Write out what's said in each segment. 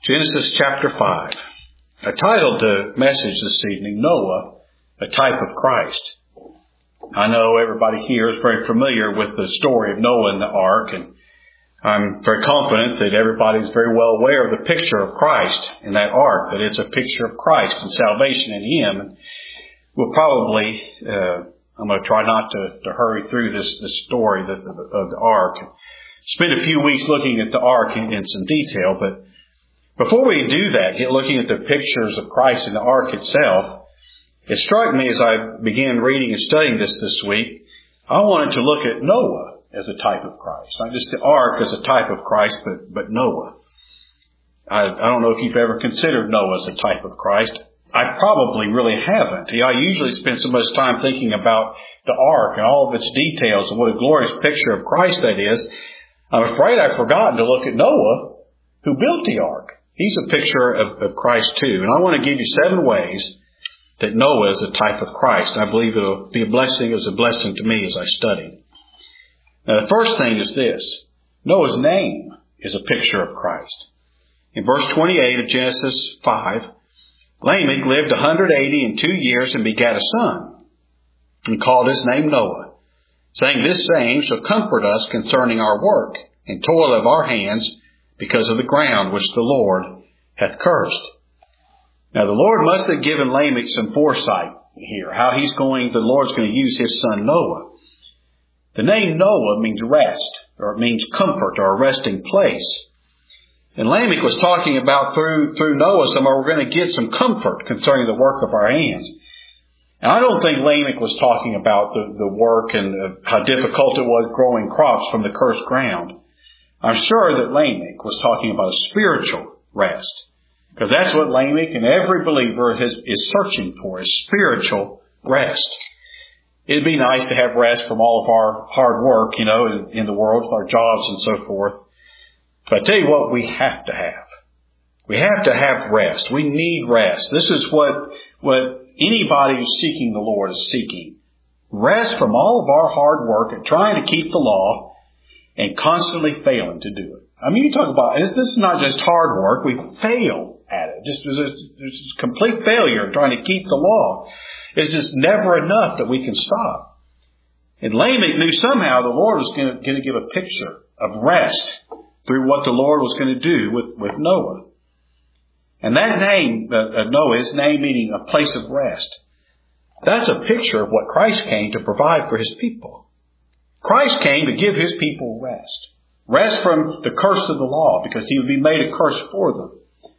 Genesis chapter 5. I titled the message this evening, Noah, a type of Christ. I know everybody here is very familiar with the story of Noah and the ark, and I'm very confident that everybody is very well aware of the picture of Christ in that ark, that it's a picture of Christ and salvation in Him. And we'll probably, I'm going to try not to hurry through this story of the ark. Spend a few weeks looking at the ark in some detail, but before we do that, looking at the pictures of Christ in the ark itself, it struck me as I began reading and studying this week, I wanted to look at Noah as a type of Christ. Not just the ark as a type of Christ, but Noah. I don't know if you've ever considered Noah as a type of Christ. I probably really haven't. I usually spend so much time thinking about the ark and all of its details and what a glorious picture of Christ that is. I'm afraid I've forgotten to look at Noah, who built the ark. He's a picture of Christ too. And I want to give you 7 ways that Noah is a type of Christ. I believe it'll be a blessing. It was a blessing to me as I studied. Now, the first thing is this. Noah's name is a picture of Christ. In verse 28 of Genesis 5, Lamech lived 182 years and begat a son, and called his name Noah, saying, This saying shall comfort us concerning our work and toil of our hands, because of the ground which the Lord hath cursed. Now the Lord must have given Lamech some foresight here, how the Lord's going to use his son Noah. The name Noah means rest, or it means comfort, or a resting place. And Lamech was talking about through Noah, we're going to get some comfort concerning the work of our hands. And I don't think Lamech was talking about the work and how difficult it was growing crops from the cursed ground. I'm sure that Lamech was talking about a spiritual rest, because that's what Lamech and every believer is searching for, is spiritual rest. It'd be nice to have rest from all of our hard work, in the world, with our jobs and so forth. But I tell you what we have to have. We have to have rest. We need rest. This is what anybody who's seeking the Lord is seeking. Rest from all of our hard work at trying to keep the law and constantly failing to do it. I mean, you talk about, this is not just hard work. We fail at it. There's complete failure trying to keep the law. It's just never enough that we can stop. And Lamech knew somehow the Lord was going to give a picture of rest through what the Lord was going to do with Noah. And that name, Noah, his name meaning a place of rest, that's a picture of what Christ came to provide for His people. Christ came to give His people rest. Rest from the curse of the law, because He would be made a curse for them.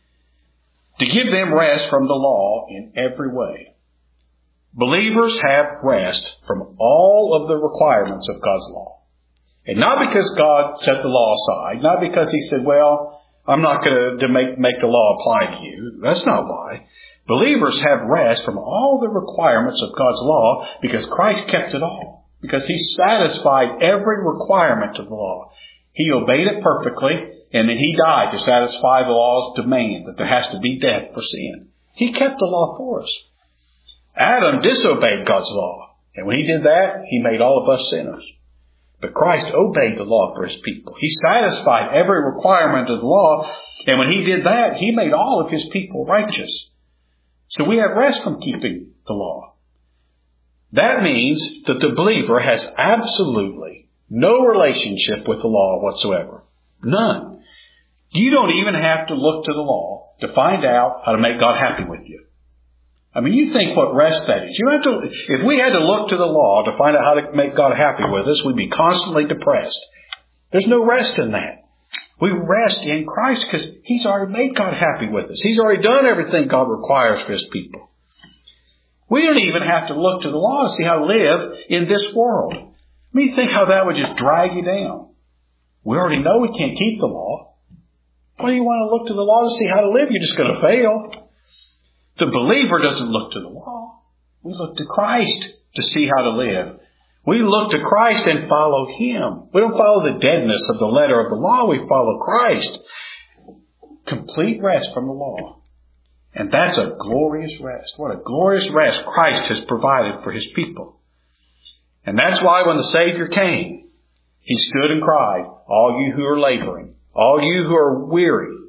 To give them rest from the law in every way. Believers have rest from all of the requirements of God's law. And not because God set the law aside, not because He said, well, I'm not going to make the law apply to you. That's not why. Believers have rest from all the requirements of God's law because Christ kept it all. Because He satisfied every requirement of the law. He obeyed it perfectly, and then He died to satisfy the law's demand that there has to be death for sin. He kept the law for us. Adam disobeyed God's law, and when he did that, he made all of us sinners. But Christ obeyed the law for His people. He satisfied every requirement of the law, and when He did that, He made all of His people righteous. So we have rest from keeping the law. That means that the believer has absolutely no relationship with the law whatsoever. None. You don't even have to look to the law to find out how to make God happy with you. I mean, you think what rest that is. If we had to look to the law to find out how to make God happy with us, we'd be constantly depressed. There's no rest in that. We rest in Christ because He's already made God happy with us. He's already done everything God requires for His people. We don't even have to look to the law to see how to live in this world. I mean, think how that would just drag you down. We already know we can't keep the law. Why do you want to look to the law to see how to live? You're just going to fail. The believer doesn't look to the law. We look to Christ to see how to live. We look to Christ and follow Him. We don't follow the deadness of the letter of the law. We follow Christ. Complete rest from the law. And that's a glorious rest. What a glorious rest Christ has provided for His people. And that's why when the Savior came, He stood and cried, all you who are laboring, all you who are weary,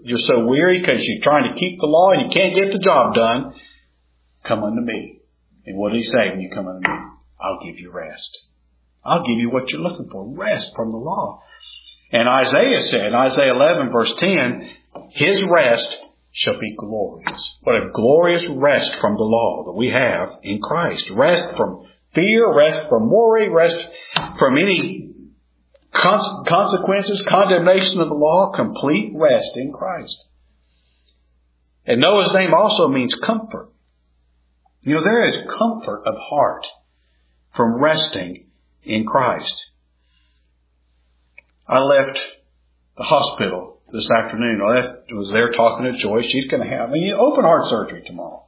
you're so weary because you're trying to keep the law and you can't get the job done, come unto me. And what did he say when you come unto me? I'll give you rest. I'll give you what you're looking for. Rest from the law. And Isaiah said, in Isaiah 11 verse 10, his rest shall be glorious. What a glorious rest from the law that we have in Christ. Rest from fear, rest from worry, rest from any consequences, condemnation of the law, complete rest in Christ. And Noah's name also means comfort. You know, there is comfort of heart from resting in Christ. I left the hospital this afternoon. I was there talking to Joyce. She's going to have open heart surgery tomorrow.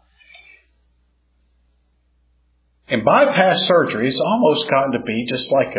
And bypass surgery has almost gotten to be just like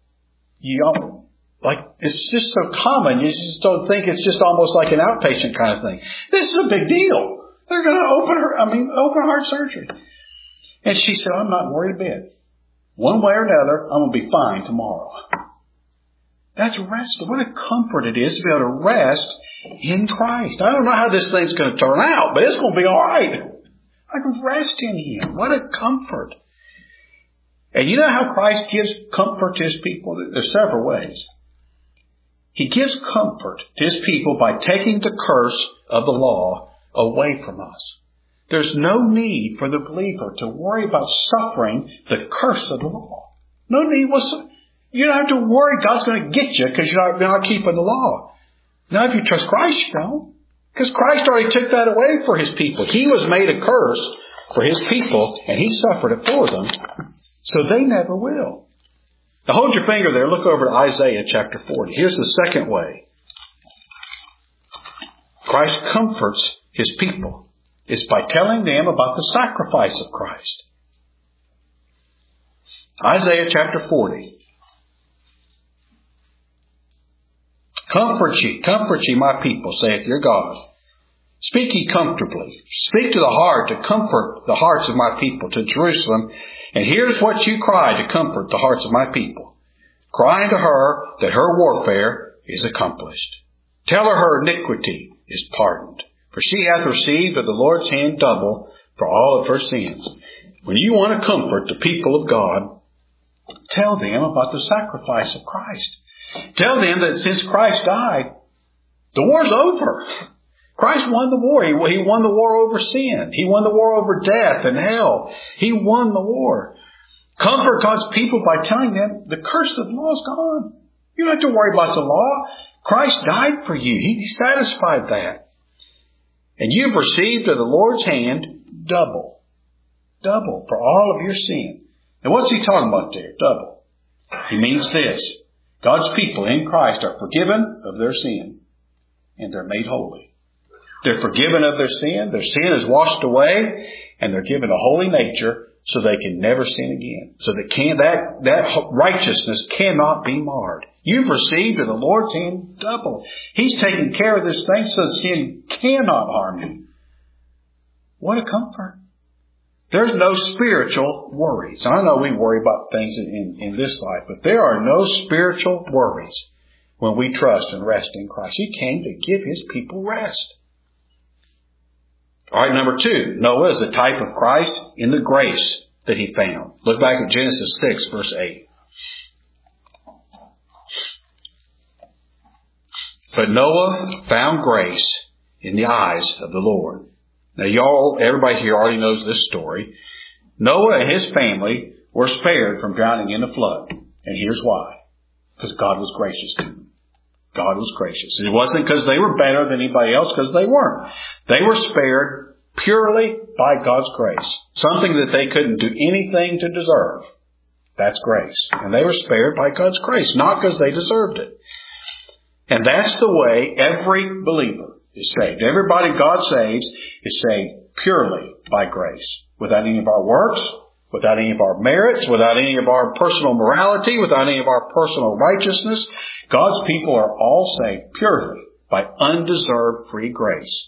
it's just so common. You just don't think it's just almost like an outpatient kind of thing. This is a big deal. They're going to open heart surgery. And she said, I'm not worried a bit. One way or another, I'm going to be fine tomorrow. That's rest. What a comfort it is to be able to rest in Christ. I don't know how this thing's going to turn out, but it's going to be all right. I can rest in Him. What a comfort. And you know how Christ gives comfort to His people? There's several ways. He gives comfort to His people by taking the curse of the law away from us. There's no need for the believer to worry about suffering the curse of the law. No need. You don't have to worry God's going to get you because you're not keeping the law. Now, if you trust Christ, you don't. Because Christ already took that away for His people. He was made a curse for His people, and He suffered it for them. So they never will. Now hold your finger there. Look over to Isaiah chapter 40. Here's the second way Christ comforts His people. It's by telling them about the sacrifice of Christ. Isaiah chapter 40. Comfort ye, my people, saith your God. Speak ye comfortably. Speak to the heart to comfort the hearts of my people, to Jerusalem. And here's what you cry to comfort the hearts of my people. Cry unto her that her warfare is accomplished. Tell her iniquity is pardoned. For she hath received of the Lord's hand double for all of her sins. When you want to comfort the people of God, tell them about the sacrifice of Christ. Tell them that since Christ died, the war's over. Christ won the war. He won the war over sin. He won the war over death and hell. He won the war. Comfort God's people by telling them the curse of the law is gone. You don't have to worry about the law. Christ died for you. He satisfied that. And you've received of the Lord's hand double. Double for all of your sin. Now what's He talking about there? Double. He means this. God's people in Christ are forgiven of their sin. And they're made holy. They're forgiven of their sin. Their sin is washed away. And they're given a holy nature so they can never sin again. So that righteousness cannot be marred. You've received of the Lord's hand double. He's taken care of this thing so sin cannot harm you. What a comfort. There's no spiritual worries. I know we worry about things in this life, but there are no spiritual worries when we trust and rest in Christ. He came to give His people rest. All right, number 2. Noah is a type of Christ in the grace that he found. Look back at Genesis 6, verse 8. But Noah found grace in the eyes of the Lord. Now everybody here already knows this story. Noah and his family were spared from drowning in the flood. And here's why. Because God was gracious to them. God was gracious. It wasn't because they were better than anybody else, because they weren't. They were spared purely by God's grace. Something that they couldn't do anything to deserve. That's grace. And they were spared by God's grace, not because they deserved it. And that's the way every believer is saved. Everybody God saves is saved purely by grace. Without any of our works, without any of our merits, without any of our personal morality, without any of our personal righteousness. God's people are all saved purely by undeserved free grace.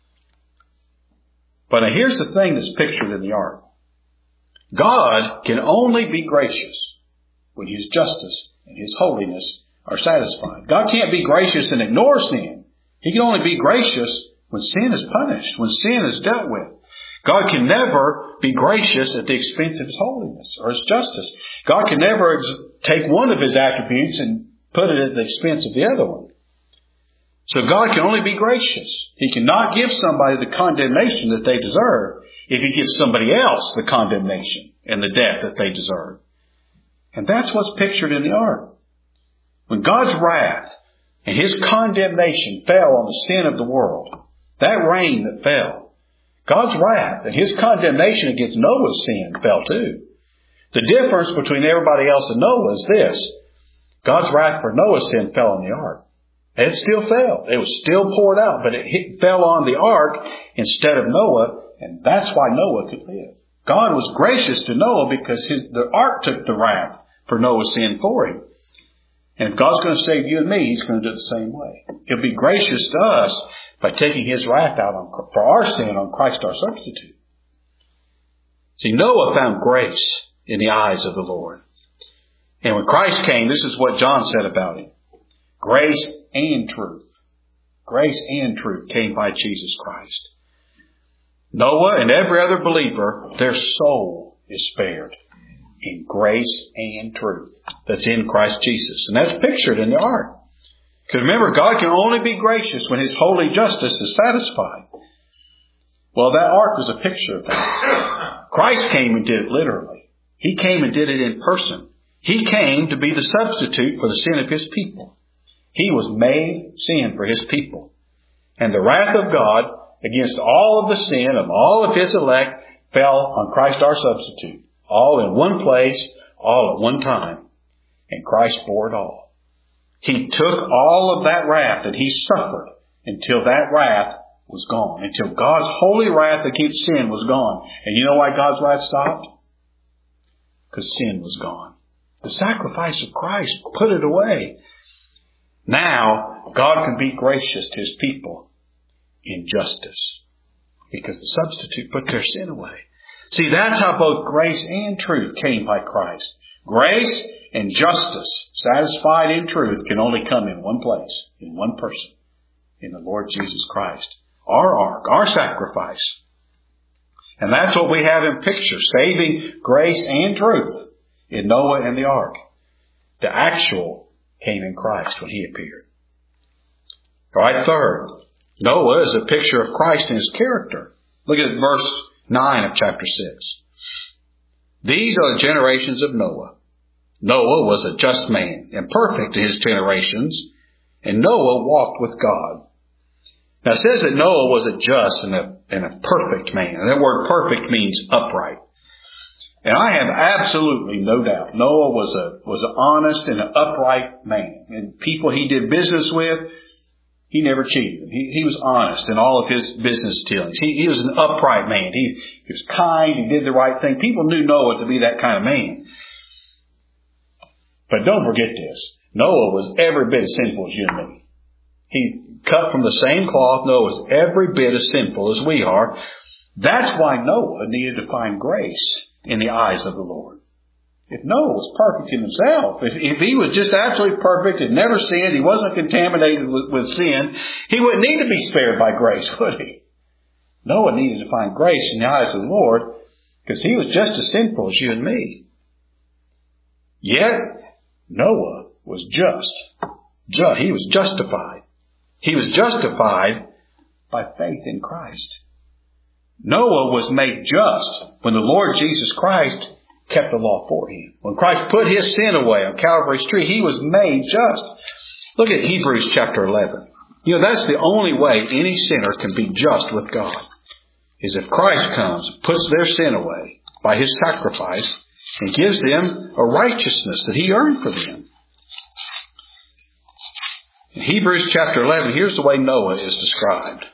But now here's the thing that's pictured in the ark. God can only be gracious when His justice and His holiness are satisfied. God can't be gracious and ignore sin. He can only be gracious when sin is punished, when sin is dealt with. God can never be gracious at the expense of His holiness or His justice. God can never take one of His attributes and put it at the expense of the other one. So God can only be gracious. He cannot give somebody the condemnation that they deserve if He gives somebody else the condemnation and the death that they deserve. And that's what's pictured in the ark. When God's wrath and His condemnation fell on the sin of the world, that rain that fell, God's wrath and His condemnation against Noah's sin fell too. The difference between everybody else and Noah is this. God's wrath for Noah's sin fell on the ark. It still fell. It was still poured out, but it fell on the ark instead of Noah, and that's why Noah could live. God was gracious to Noah because the ark took the wrath for Noah's sin for him. And if God's going to save you and me, He's going to do it the same way. He'll be gracious to us by taking His wrath out for our sin on Christ our substitute. See, Noah found grace in the eyes of the Lord. And when Christ came, this is what John said about Him. Grace and truth. Grace and truth came by Jesus Christ. Noah and every other believer, their soul is spared in grace and truth that's in Christ Jesus. And that's pictured in the ark. Because remember, God can only be gracious when His holy justice is satisfied. Well, that ark was a picture of that. Christ came and did it literally. He came and did it in person. He came to be the substitute for the sin of His people. He was made sin for His people. And the wrath of God against all of the sin of all of His elect fell on Christ our substitute. All in one place, all at one time. And Christ bore it all. He took all of that wrath that He suffered until that wrath was gone. Until God's holy wrath against sin was gone. And you know why God's wrath stopped? Because sin was gone. The sacrifice of Christ put it away. Now, God can be gracious to His people in justice. Because the substitute put their sin away. See, that's how both grace and truth came by Christ. Grace and justice, satisfied in truth, can only come in one place, in one person, in the Lord Jesus Christ. Our ark, our sacrifice. And that's what we have in picture, saving grace and truth in Noah and the ark. The actual came in Christ when He appeared. All right, third, Noah is a picture of Christ and His character. Look at verse 9 of chapter 6. These are the generations of Noah. Noah was a just man and perfect in his generations, and Noah walked with God. Now it says that Noah was a just and a perfect man. And that word perfect means upright. And I have absolutely no doubt Noah was an honest and an upright man. And people he did business with, he never cheated. He was honest in all of his business dealings. He was an upright man. He was kind. He did the right thing. People knew Noah to be that kind of man. But don't forget this. Noah was every bit as sinful as you and me. He cut from the same cloth. Noah was every bit as sinful as we are. That's why Noah needed to find grace in the eyes of the Lord. If Noah was perfect in himself, if he was just absolutely perfect and never sinned, he wasn't contaminated with sin, he wouldn't need to be spared by grace, would he? Noah needed to find grace in the eyes of the Lord because he was just as sinful as you and me. Yet, Noah was just. He was justified. He was justified by faith in Christ. Noah was made just when the Lord Jesus Christ kept the law for him. When Christ put His sin away on Calvary's tree, He was made just. Look at Hebrews chapter 11. You know, that's the only way any sinner can be just with God, is if Christ comes, puts their sin away by His sacrifice, and gives them a righteousness that He earned for them. In Hebrews chapter 11, here's the way Noah is described.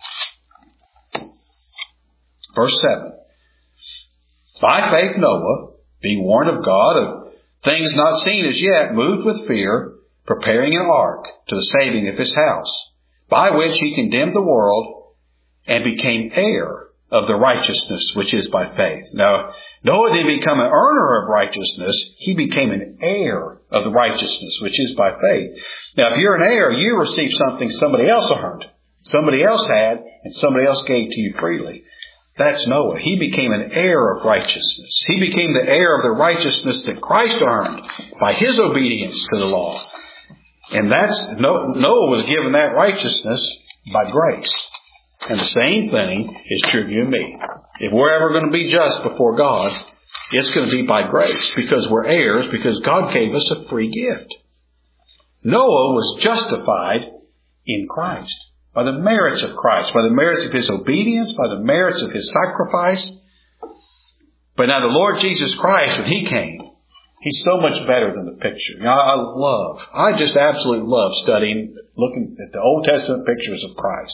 Verse 7. By faith Noah, being warned of God of things not seen as yet, moved with fear, preparing an ark to the saving of his house, by which he condemned the world and became heir of the righteousness which is by faith. Now, Noah didn't become an earner of righteousness. He became an heir of the righteousness which is by faith. Now, if you're an heir, you receive something somebody else earned, somebody else had, and somebody else gave to you freely. That's Noah. He became an heir of righteousness. He became the heir of the righteousness that Christ earned by his obedience to the law. And Noah was given that righteousness by grace. And the same thing is true of you and me. If we're ever going to be just before God, it's going to be by grace, because we're heirs, because God gave us a free gift. Noah was justified in Christ, by the merits of Christ, by the merits of his obedience, by the merits of his sacrifice. But now the Lord Jesus Christ, when he came, he's so much better than the picture. I just absolutely love studying, looking at the Old Testament pictures of Christ.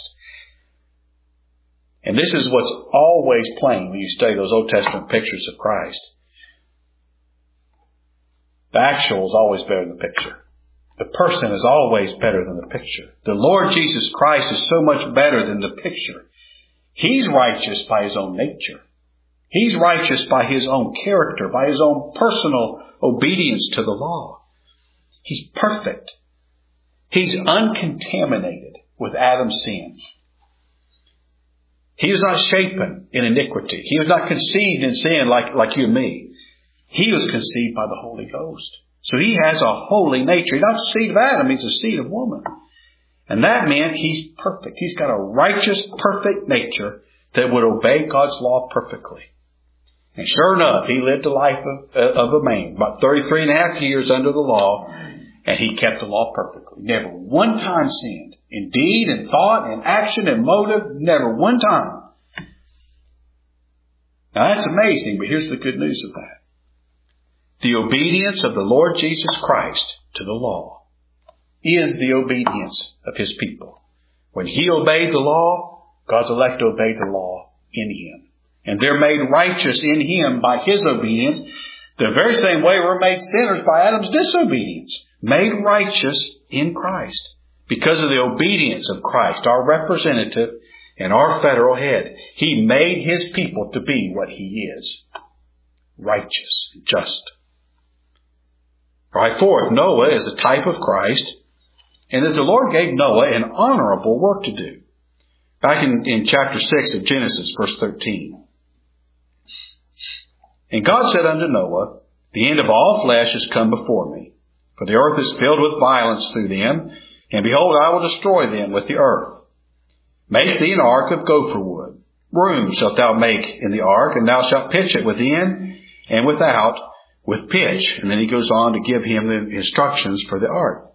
And this is what's always plain when you study those Old Testament pictures of Christ. The actual is always better than the picture. The person is always better than the picture. The Lord Jesus Christ is so much better than the picture. He's righteous by his own nature. He's righteous by his own character, by his own personal obedience to the law. He's perfect. He's uncontaminated with Adam's sin. He was not shapen in iniquity. He was not conceived in sin like you and me. He was conceived by the Holy Ghost. So he has a holy nature. He's not the seed of Adam. He's the seed of woman. And that meant he's perfect. He's got a righteous, perfect nature that would obey God's law perfectly. And sure enough, he lived the life of a man, about 33 and a half years under the law, and he kept the law perfectly. Never one time sinned. In deed and thought and action and motive, never one time. Now that's amazing, but here's the good news of that. The obedience of the Lord Jesus Christ to the law is the obedience of his people. When he obeyed the law, God's elect obeyed the law in him. And they're made righteous in him by his obedience, the very same way we're made sinners by Adam's disobedience. Made righteous in Christ because of the obedience of Christ, our representative and our federal head. He made his people to be what he is. Righteous, just. All right, fourth, Noah is a type of Christ, and that the Lord gave Noah an honorable work to do. Back in chapter 6 of Genesis, verse 13. And God said unto Noah, the end of all flesh is come before me, for the earth is filled with violence through them, and behold, I will destroy them with the earth. Make thee an ark of gopher wood. Room shalt thou make in the ark, and thou shalt pitch it within and without with pitch. And then he goes on to give him the instructions for the ark.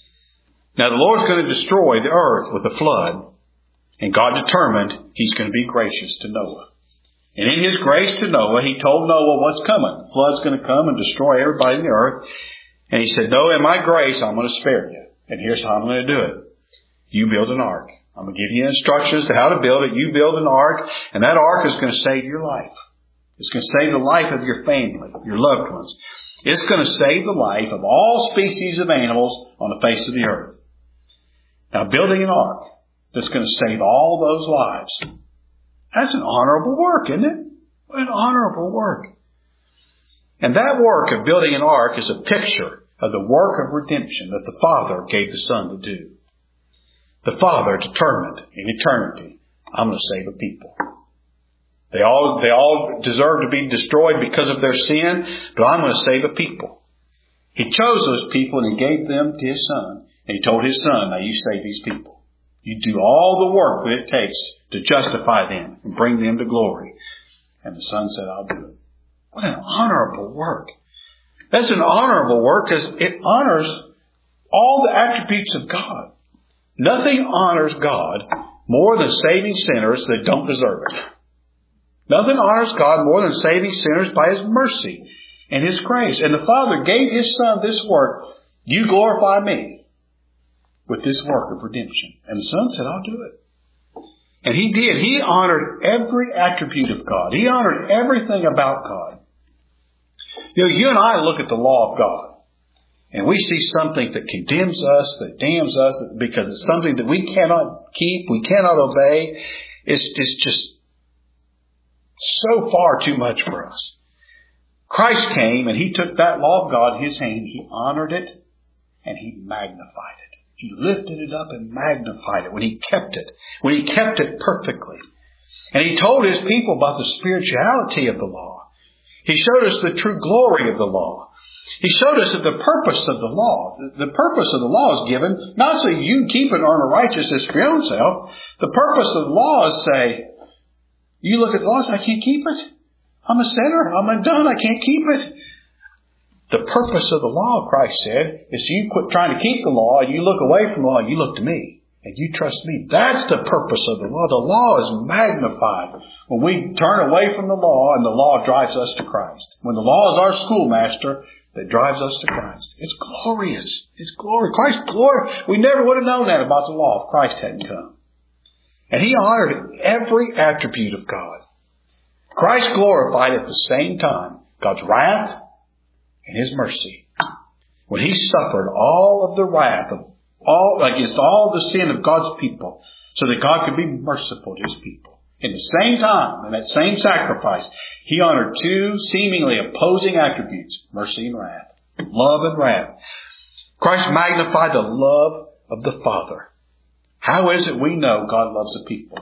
Now the Lord's going to destroy the earth with a flood, and God determined he's going to be gracious to Noah. And in his grace to Noah, he told Noah what's coming. The flood's going to come and destroy everybody in the earth. And he said, Noah, in my grace, I'm going to spare you. And here's how I'm going to do it. You build an ark. I'm going to give you instructions to how to build it. You build an ark, and that ark is going to save your life. It's going to save the life of your family, your loved ones. It's going to save the life of all species of animals on the face of the earth. Now, building an ark that's going to save all those lives, that's an honorable work, isn't it? What an honorable work. And that work of building an ark is a picture of the work of redemption that the Father gave the Son to do. The Father determined in eternity, I'm going to save a people. They all deserve to be destroyed because of their sin, but I'm going to save a people. He chose those people and he gave them to his Son. And he told his Son, now you save these people. You do all the work that it takes to justify them and bring them to glory. And the Son said, I'll do it. What an honorable work. That's an honorable work because it honors all the attributes of God. Nothing honors God more than saving sinners that don't deserve it. Nothing honors God more than saving sinners by his mercy and his grace. And the Father gave his Son this work. You glorify me with this work of redemption. And the Son said, I'll do it. And he did. He honored every attribute of God. He honored everything about God. You and I look at the law of God, and we see something that condemns us, that damns us, because it's something that we cannot keep, we cannot obey. It's just So far too much for us. Christ came and He took that law of God in His hand. He honored it and He magnified it. He lifted it up and magnified it when He kept it perfectly. And He told His people about the spirituality of the law. He showed us the true glory of the law. He showed us that the purpose of the law, the purpose of the law is given not so you can keep it and earn a righteousness for your own self. The purpose of the law is say, you look at the law and say, I can't keep it. I'm a sinner. I'm undone. I can't keep it. The purpose of the law, Christ said, is you quit trying to keep the law, you look away from the law, and you look to me, and you trust me. That's the purpose of the law. The law is magnified when we turn away from the law and the law drives us to Christ. When the law is our schoolmaster that drives us to Christ. It's glorious. It's glory. Christ's glory. We never would have known that about the law if Christ hadn't come. And He honored every attribute of God. Christ glorified at the same time God's wrath and His mercy. When He suffered all of the wrath of against all the sin of God's people so that God could be merciful to His people. In the same time, in that same sacrifice, He honored two seemingly opposing attributes, mercy and wrath, love and wrath. Christ magnified the love of the Father. How is it we know God loves the people?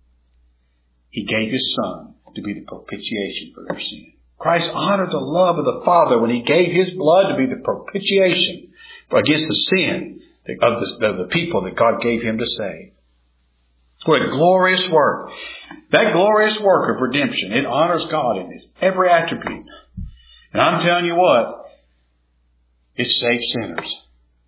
He gave His Son to be the propitiation for their sin. Christ honored the love of the Father when He gave His blood to be the propitiation against the sin of the people that God gave Him to save. What a glorious work. That glorious work of redemption, it honors God in His every attribute. And I'm telling you what, it saves sinners.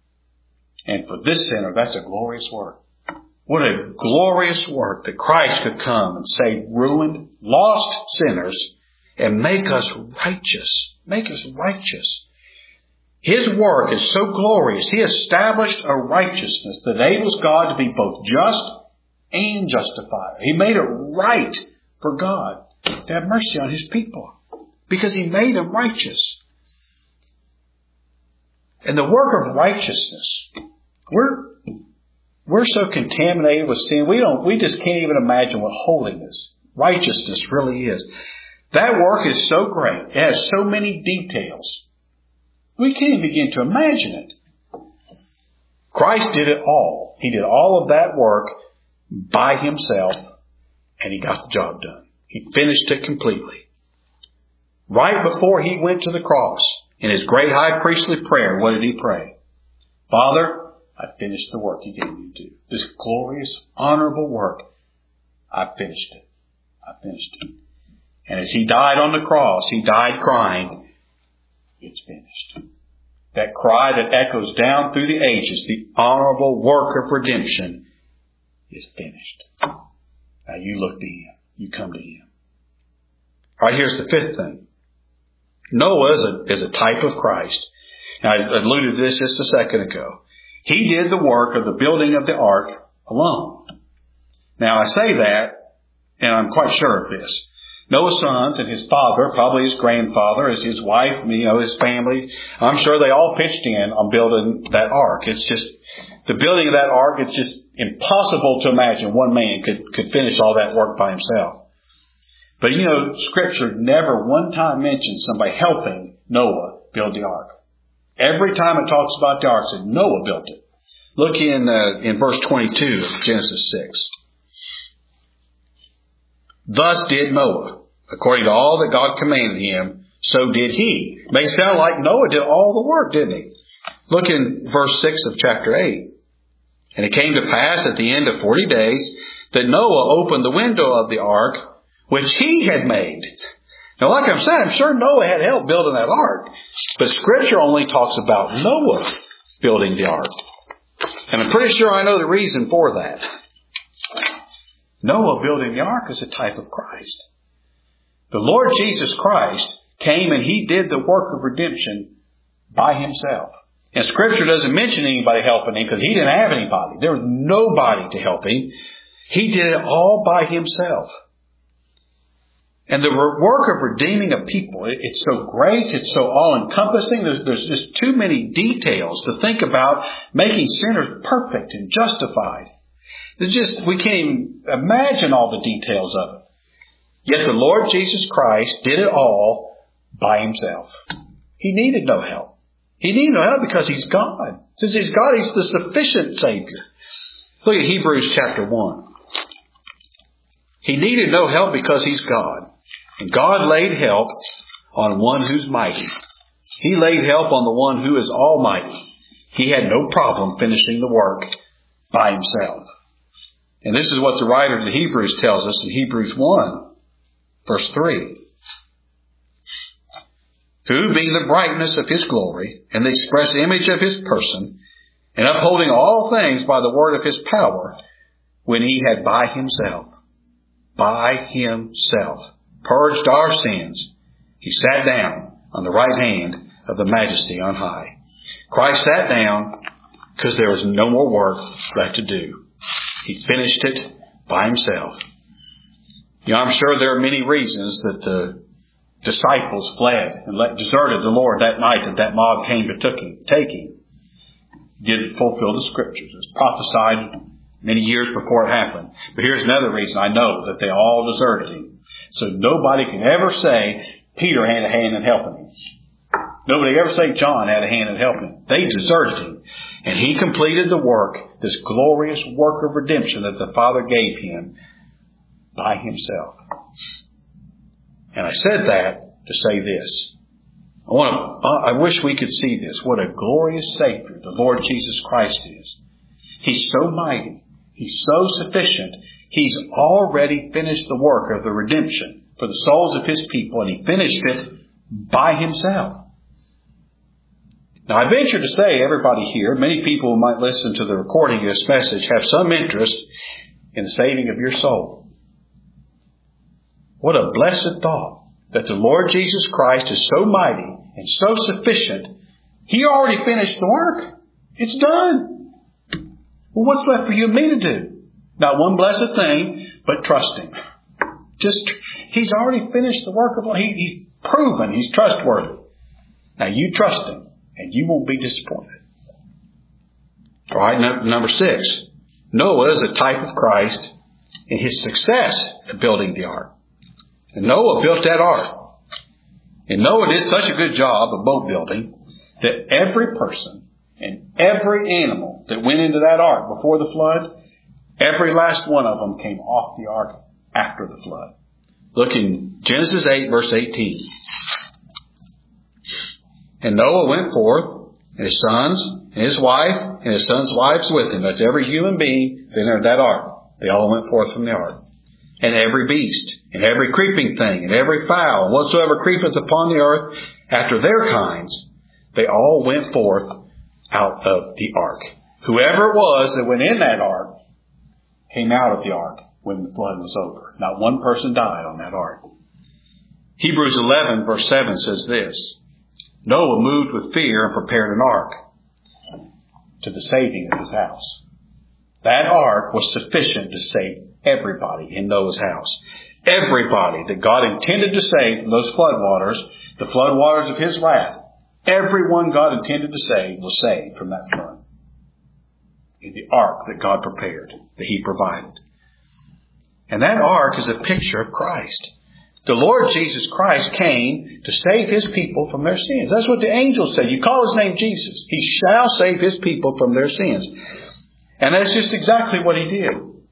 And for this sinner, that's a glorious work. What a glorious work that Christ could come and save ruined, lost sinners and make us righteous. Make us righteous. His work is so glorious. He established a righteousness that enables God to be both just and justified. He made it right for God to have mercy on His people because He made them righteous. And the work of righteousness, we're so contaminated with sin, we just can't even imagine what holiness, righteousness really is. That work is so great. It has so many details. We can't even begin to imagine it. Christ did it all. He did all of that work by Himself, and He got the job done. He finished it completely. Right before He went to the cross, in His great high priestly prayer, what did He pray? Father, I finished the work You gave me to do. This glorious, honorable work, I finished it. I finished it. And as He died on the cross, He died crying, it's finished. That cry that echoes down through the ages, the honorable work of redemption is finished. Now you look to Him. You come to Him. All right, here's the fifth thing. Noah is a type of Christ. Now, I alluded to this just a second ago. He did the work of the building of the ark alone. Now, I say that, and I'm quite sure of this. Noah's sons and his father, probably his grandfather, his wife, his family, I'm sure they all pitched in on building that ark. It's just, the building of that ark, it's just impossible to imagine one man could finish all that work by himself. But Scripture never one time mentions somebody helping Noah build the ark. Every time it talks about the ark, it said Noah built it. Look in verse 22 of Genesis 6. Thus did Noah, according to all that God commanded him, so did he. It may sound like Noah did all the work, didn't he? Look in verse 6 of chapter 8. And it came to pass at the end of 40 days that Noah opened the window of the ark, which he had made. Now, like I'm saying, I'm sure Noah had help building that ark. But Scripture only talks about Noah building the ark. And I'm pretty sure I know the reason for that. Noah building the ark is a type of Christ. The Lord Jesus Christ came and He did the work of redemption by Himself. And Scripture doesn't mention anybody helping Him because He didn't have anybody. There was nobody to help Him. He did it all by Himself. And the work of redeeming a people, it's so great, it's so all-encompassing. There's just too many details to think about making sinners perfect and justified. We can't even imagine all the details of it. Yet the Lord Jesus Christ did it all by himself. He needed no help. He needed no help because he's God. Since he's God, he's the sufficient Savior. Look at Hebrews chapter 1. He needed no help because he's God. And God laid help on one who's mighty. He laid help on the one who is almighty. He had no problem finishing the work by himself. And this is what the writer of the Hebrews tells us in Hebrews 1, verse 3. Who, being the brightness of his glory and the express image of his person, and upholding all things by the word of his power, when he had by himself, purged our sins, he sat down on the right hand of the Majesty on high. Christ sat down because there was no more work left to do. He finished it by himself. You know, I'm sure there are many reasons that the disciples fled and deserted the Lord that night that that mob came to take him. Did fulfill the Scriptures. It was prophesied many years before it happened. But here's another reason I know that they all deserted him. So nobody can ever say Peter had a hand in helping him. Nobody can ever say John had a hand in helping him. They deserted him. And he completed the work, this glorious work of redemption that the Father gave him by himself. And I said that to say this. I wish we could see this. What a glorious Savior the Lord Jesus Christ is. He's so mighty. He's so sufficient. He's already finished the work of the redemption for the souls of his people, and he finished it by himself. Now, I venture to say everybody here, many people who might listen to the recording of this message, have some interest in the saving of your soul. What a blessed thought that the Lord Jesus Christ is so mighty and so sufficient. He already finished the work. It's done. Well, what's left for you and me to do? Not one blessed thing, but trust him. He's already finished the work of life. He's proven he's trustworthy. Now you trust him and you won't be disappointed. All right, number 6. Noah is a type of Christ in his success at building the ark. And Noah built that ark. And Noah did such a good job of boat building that every person and every animal that went into that ark before the flood, every last one of them came off the ark after the flood. Look in Genesis 8, verse 18. And Noah went forth, and his sons, and his wife, and his sons' wives with him. That's every human being that entered that ark. They all went forth from the ark. And every beast, and every creeping thing, and every fowl, and whatsoever creepeth upon the earth, after their kinds, they all went forth out of the ark. Whoever it was that went in that ark came out of the ark when the flood was over. Not one person died on that ark. Hebrews 11, verse 7 says this: Noah moved with fear and prepared an ark to the saving of his house. That ark was sufficient to save everybody in Noah's house. Everybody that God intended to save from those floodwaters, the floodwaters of his wrath, everyone God intended to save was saved from that flood. In the ark that God prepared, that he provided. And that ark is a picture of Christ. The Lord Jesus Christ came to save his people from their sins. That's what the angels said. You call his name Jesus, he shall save his people from their sins. And that's just exactly what he did.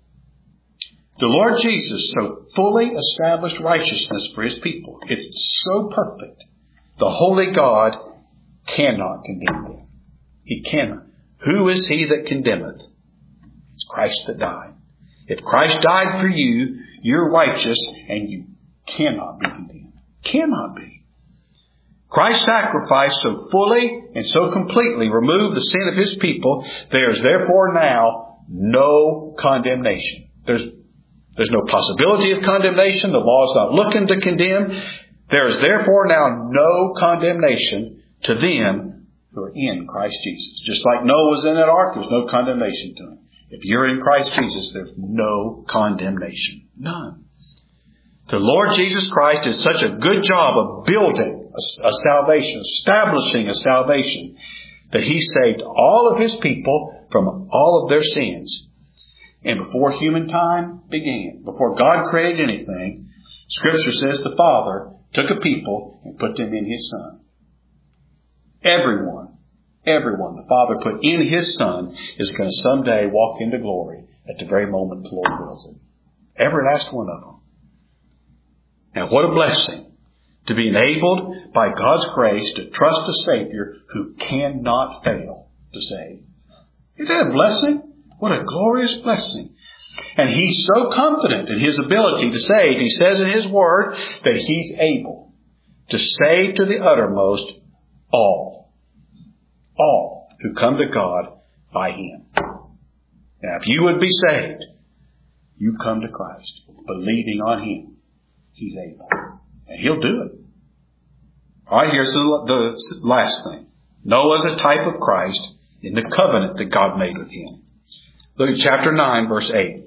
The Lord Jesus so fully established righteousness for his people. It's so perfect. The holy God cannot condemn them. He cannot. Who is he that condemneth? It's Christ that died. If Christ died for you, you're righteous and you cannot be condemned. Cannot be. Christ's sacrifice so fully and so completely removed the sin of his people, there is therefore now no condemnation. There's no possibility of condemnation. The law is not looking to condemn. There is therefore now no condemnation to them who are in Christ Jesus. Just like Noah was in that ark, there's no condemnation to him. If you're in Christ Jesus, there's no condemnation. None. The Lord Jesus Christ did such a good job of building a salvation, establishing a salvation, that he saved all of his people from all of their sins. And before human time began, before God created anything, Scripture says the Father took a people and put them in His Son. Everyone the Father put in His Son is going to someday walk into glory at the very moment the Lord wills it. Every last one of them. Now what a blessing to be enabled by God's grace to trust a Savior who cannot fail to save. Isn't that a blessing? What a glorious blessing. And He's so confident in His ability to save. He says in His Word that He's able to save to the uttermost all who come to God by Him. Now, if you would be saved, you come to Christ, believing on Him. He's able. And He'll do it. All right, here's the last thing. Noah's a type of Christ in the covenant that God made with him. Look at chapter 9, verse 8.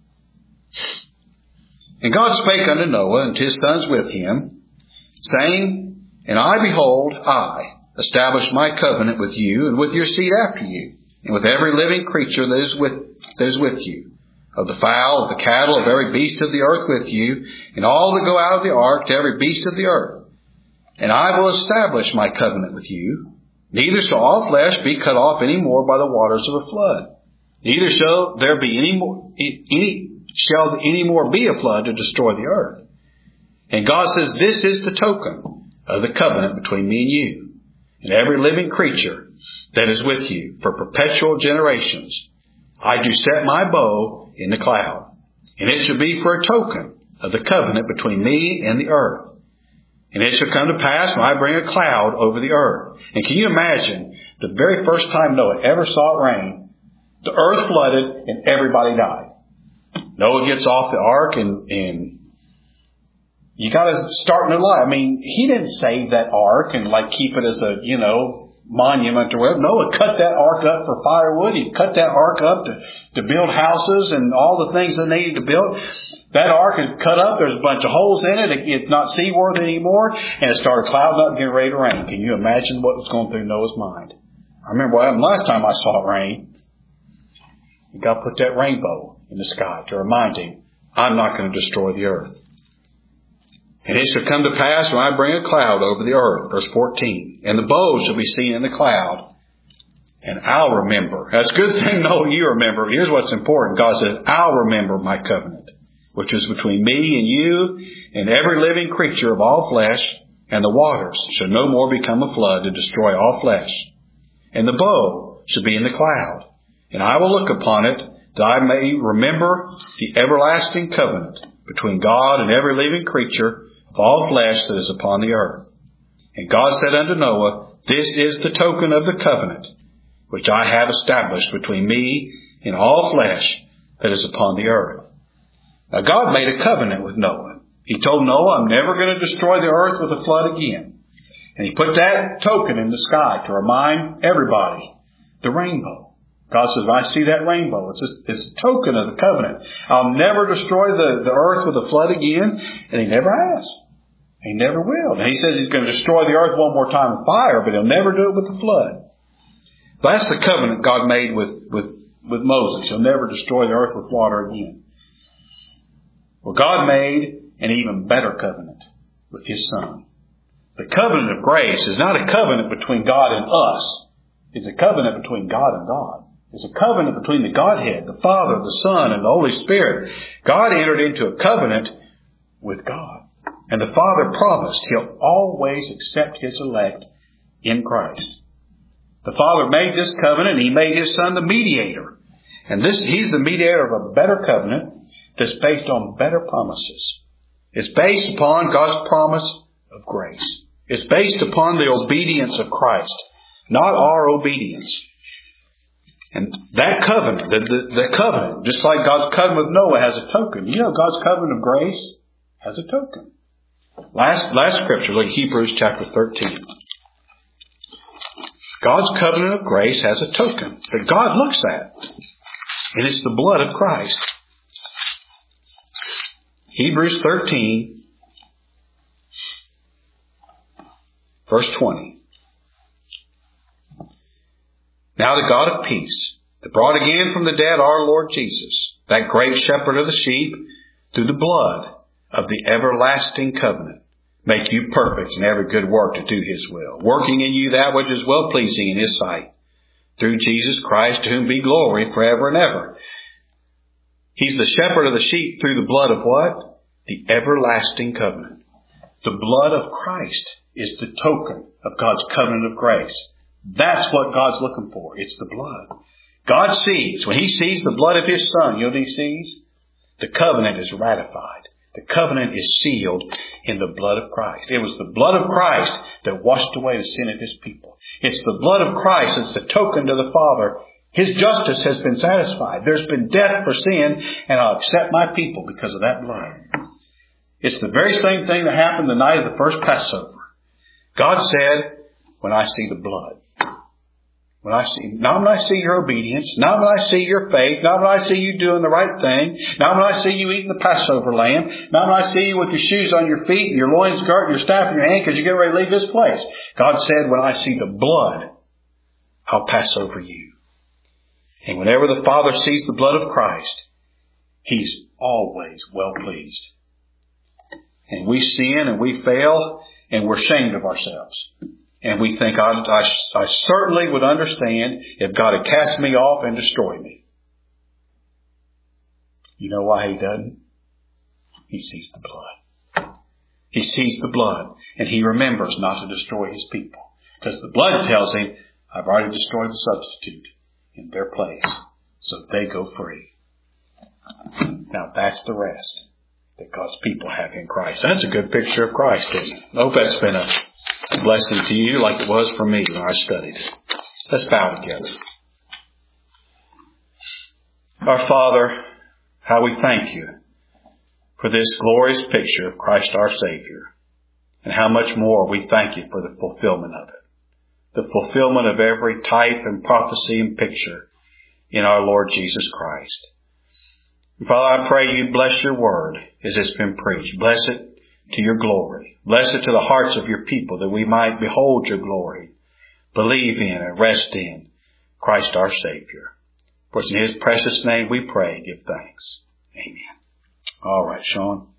And God spake unto Noah and to his sons with him, saying, And I, behold, I establish my covenant with you and with your seed after you, and with every living creature that is with you, of the fowl, of the cattle, of every beast of the earth with you, and all that go out of the ark, to every beast of the earth. And I will establish my covenant with you. Neither shall all flesh be cut off any more by the waters of a flood. Neither shall there be any more be a flood to destroy the earth. And God says, This is the token of the covenant between me and you, and every living creature that is with you for perpetual generations. I do set my bow in the cloud, and it shall be for a token of the covenant between me and the earth. And it shall come to pass when I bring a cloud over the earth. And can you imagine the very first time Noah ever saw it rain, the earth flooded and everybody died. Noah gets off the ark and you got to start a new life. I mean, he didn't save that ark and keep it as a, monument or whatever. Noah cut that ark up for firewood. He cut that ark up to build houses and all the things they needed to build. That ark is cut up. There's a bunch of holes in it. It's not seaworthy anymore. And it started clouding up and getting ready to rain. Can you imagine what was going through Noah's mind? I remember what happened last time I saw it rain. God put that rainbow in the sky to remind him, I'm not going to destroy the earth. And it shall come to pass when I bring a cloud over the earth. Verse 14. And the bow shall be seen in the cloud. And I'll remember. That's a good thing, Noah, you remember. Here's what's important. God said, I'll remember my covenant, which is between me and you and every living creature of all flesh, and the waters shall no more become a flood to destroy all flesh. And the bow shall be in the cloud. And I will look upon it, that I may remember the everlasting covenant between God and every living creature of all flesh that is upon the earth. And God said unto Noah, This is the token of the covenant, which I have established between me and all flesh that is upon the earth. Now God made a covenant with Noah. He told Noah, I'm never going to destroy the earth with a flood again. And He put that token in the sky to remind everybody, the rainbow. God says, I see that rainbow. It's a token of the covenant. I'll never destroy the earth with a flood again. And He never has. He never will. And He says He's going to destroy the earth one more time with fire, but He'll never do it with a flood. That's the covenant God made with Moses. He'll never destroy the earth with water again. Well, God made an even better covenant with His Son. The covenant of grace is not a covenant between God and us. It's a covenant between God and God. It's a covenant between the Godhead, the Father, the Son, and the Holy Spirit. God entered into a covenant with God. And the Father promised He'll always accept His elect in Christ. The Father made this covenant. He made His Son the mediator. And He's the mediator of a better covenant that's based on better promises. It's based upon God's promise of grace. It's based upon the obedience of Christ, not our obedience. And that covenant, the covenant, just like God's covenant with Noah has a token. You know, God's covenant of grace has a token. Last scripture, look at Hebrews chapter 13. God's covenant of grace has a token that God looks at. And it's the blood of Christ. Hebrews 13, verse 20. Now the God of peace, that brought again from the dead our Lord Jesus, that great shepherd of the sheep, through the blood of the everlasting covenant make you perfect in every good work to do His will, working in you that which is well-pleasing in His sight, through Jesus Christ, to whom be glory forever and ever. He's the shepherd of the sheep through the blood of what? The everlasting covenant. The blood of Christ is the token of God's covenant of grace. That's what God's looking for. It's the blood. God sees, when He sees the blood of His Son, you know what He sees? The covenant is ratified. The covenant is sealed in the blood of Christ. It was the blood of Christ that washed away the sin of His people. It's the blood of Christ that's the token to the Father. His justice has been satisfied. There's been death for sin, and I'll accept my people because of that blood. It's the very same thing that happened the night of the first Passover. God said, when I see the blood, not when I see your obedience, not when I see your faith, not when I see you doing the right thing, not when I see you eating the Passover lamb, not when I see you with your shoes on your feet and your loins girt and your staff in your hand because you get ready to leave this place. God said, when I see the blood, I'll pass over you. And whenever the Father sees the blood of Christ, He's always well pleased. And we sin and we fail and we're ashamed of ourselves. And we think, I certainly would understand if God had cast me off and destroyed me. You know why He doesn't? He sees the blood. He sees the blood and He remembers not to destroy His people. Because the blood tells Him, I've already destroyed the substitute in their place. So they go free. Now that's the rest that God's people have in Christ. That's a good picture of Christ, isn't it? I hope that's been a blessing to you like it was for me when I studied it. Let's bow together. Our Father, how we thank You for this glorious picture of Christ our Savior, and how much more we thank You for the fulfillment of it. The fulfillment of every type and prophecy and picture in our Lord Jesus Christ. Father, I pray You bless Your word as it's been preached. Bless it to Your glory. Bless it to the hearts of Your people that we might behold Your glory, believe in and rest in Christ our Savior. For it's in His precious name we pray, give thanks. Amen. All right, Sean.